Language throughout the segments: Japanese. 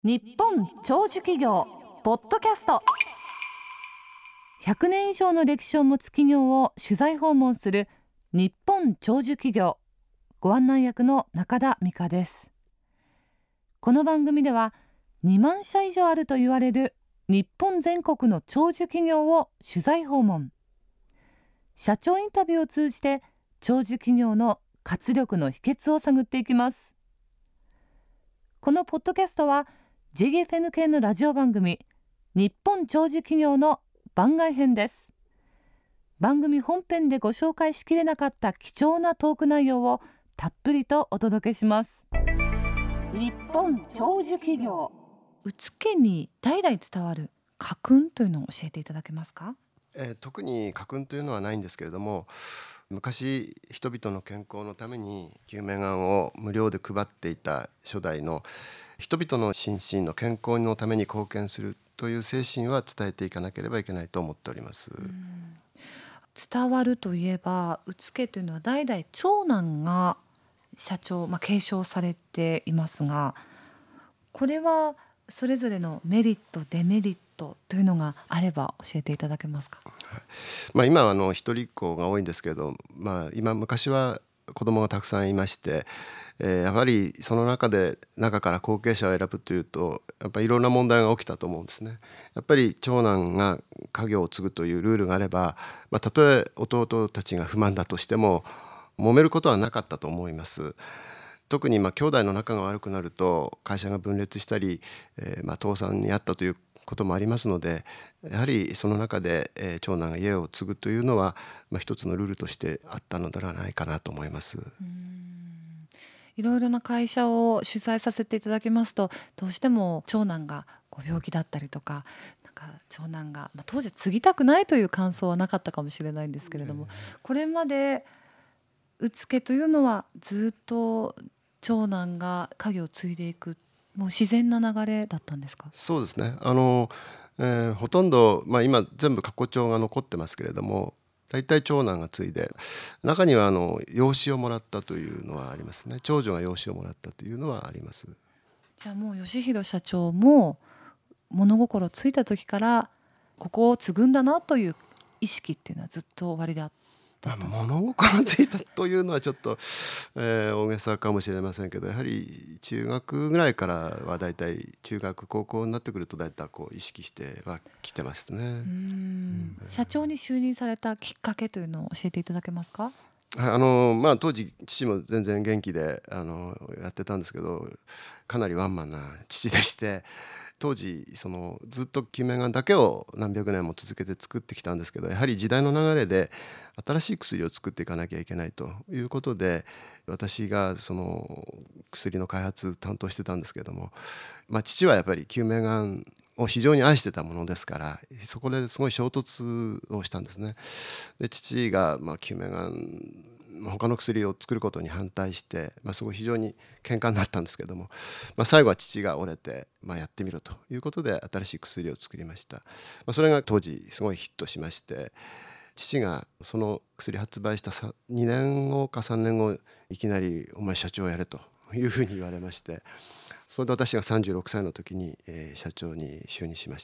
日本長寿企業ポッドキャスト。100年以上の歴史を持つ企業を取材訪問する日本長寿企業、ご案内役の中田美香です。この番組では2万社以上あると言われる日本全国の長寿企業を取材訪問、社長インタビューを通じて長寿企業の活力の秘訣を探っていきます。このポッドキャストはJFN 系のラジオ番組日本長寿企業の番外編です。番組本編でご紹介しきれなかった貴重なトーク内容をたっぷりとお届けします。日本長寿企業、宇津家に代々伝わる家訓というのを教えていただけますか？ 特に家訓というのはないんですけれども、昔人々の健康のために救命丸を無料で配っていた初代の人々の心身の健康のために貢献するという精神は伝えていかなければいけないと思っております。 伝わるといえば、宇津家というのは代々長男が社長、継承されていますが、これはそれぞれのメリットデメリットというのがあれば教えていただけますか？ 今は一人っ子が多いんですけど、昔は子供がたくさんいまして、やはりその中から後継者を選ぶというと、やっぱりいろんな問題が起きたと思うんですね。やっぱり長男が家業を継ぐというルールがあれば、たとえ弟たちが不満だとしても揉めることはなかったと思います。特に兄弟の仲が悪くなると会社が分裂したり、倒産にあったということもありますので、やはりその中で、長男が家を継ぐというのは、一つのルールとしてあったのではないかなと思います。 いろいろな会社を取材させていただきますと、どうしても長男が病気だったりとか、長男が、当時継ぎたくないという感想はなかったかもしれないんですけれども、これまで宇津家というのはずっと長男が家業を継いでいく、もう自然な流れだったんですか？ そうですね。ほとんど、今全部過去帳が残ってますけれども、大体長男が継いで、中には養子をもらったというのはありますね。長女が養子をもらったというのはあります。 じゃあもう吉弘社長も物心ついた時からここを継ぐんだなという意識っていうのはずっと終わりだったんですか？ 物心ついたというのはちょっと、大げさかもしれませんけど、やはり中学ぐらいからはだいたい中学高校になってくるとだいたい意識してはきてますね。 社長に就任されたきっかけというのを教えていただけますか？ 当時父も全然元気でやってたんですけど、かなりワンマンな父でして、当時ずっと救命丸だけを何百年も続けて作ってきたんですけど、やはり時代の流れで新しい薬を作っていかなきゃいけないということで、私が薬の開発担当してたんですけども、父はやっぱり救命丸を非常に愛してたものですから、そこですごい衝突をしたんですね。で、父が救命丸他の薬を作ることに反対して、すごい非常に喧嘩になったんですけども、最後は父が折れて、やってみろということで新しい薬を作りました。それが当時すごいヒットしまして、父がその薬発売した2年後か3年後、いきなりお前社長をやれというふうに言われまして、それで私が36歳の時に、社長に就任しました。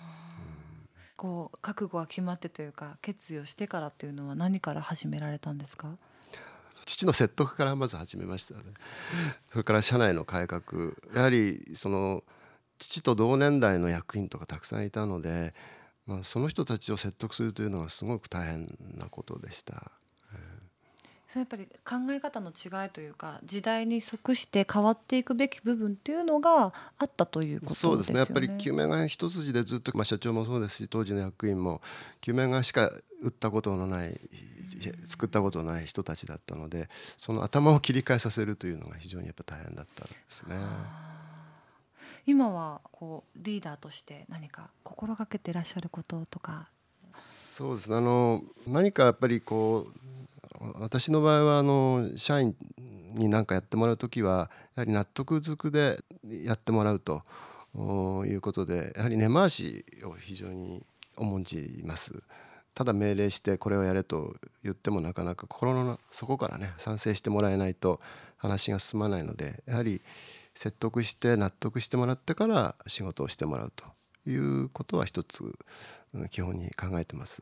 覚悟が決まってというか、決意をしてからというのは何から始められたんですか？ 父の説得からまず始めましたね。それから社内の改革、やはり父と同年代の役員とかたくさんいたので、その人たちを説得するというのがすごく大変なことでした。 それやっぱり考え方の違いというか、時代に即して変わっていくべき部分っていうのがあったということですよね。 そうですね。やっぱり救命丸一筋でずっと、社長もそうですし、当時の役員も救命丸しか打ったことのない、作ったことのない人たちだったので、その頭を切り替えさせるというのが非常にやっぱ大変だったんですね。 今はリーダーとして何か心がけていらっしゃることとか？ そうですね。何かやっぱり私の場合は社員に何かやってもらうときはやはり納得づくでやってもらうということで、やはり根回しを非常に重んじます。ただ命令してこれをやれと言ってもなかなか心の底からね賛成してもらえないと話が進まないので、やはり説得して納得してもらってから仕事をしてもらうということは一つ基本に考えてます。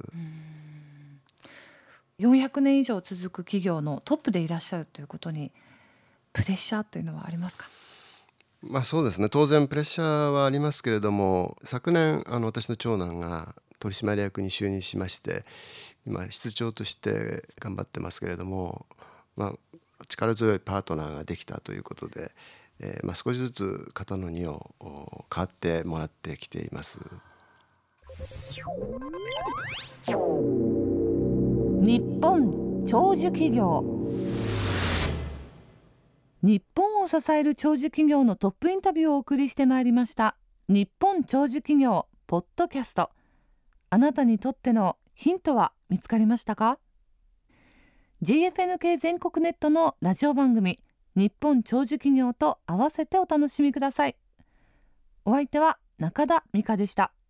400年以上続く企業のトップでいらっしゃるということにプレッシャーというのはありますか？ そうですね、当然プレッシャーはありますけれども、昨年私の長男が取締役に就任しまして、今室長として頑張ってますけれども、力強いパートナーができたということで、少しずつ肩の荷を変わってもらってきています。 日本長寿企業。日本を支える長寿企業のトップインタビューをお送りしてまいりました日本長寿企業ポッドキャスト。あなたにとってのヒントは見つかりましたか？ JFNK 全国ネットのラジオ番組日本長寿企業と合わせてお楽しみください。お相手は中田美香でした。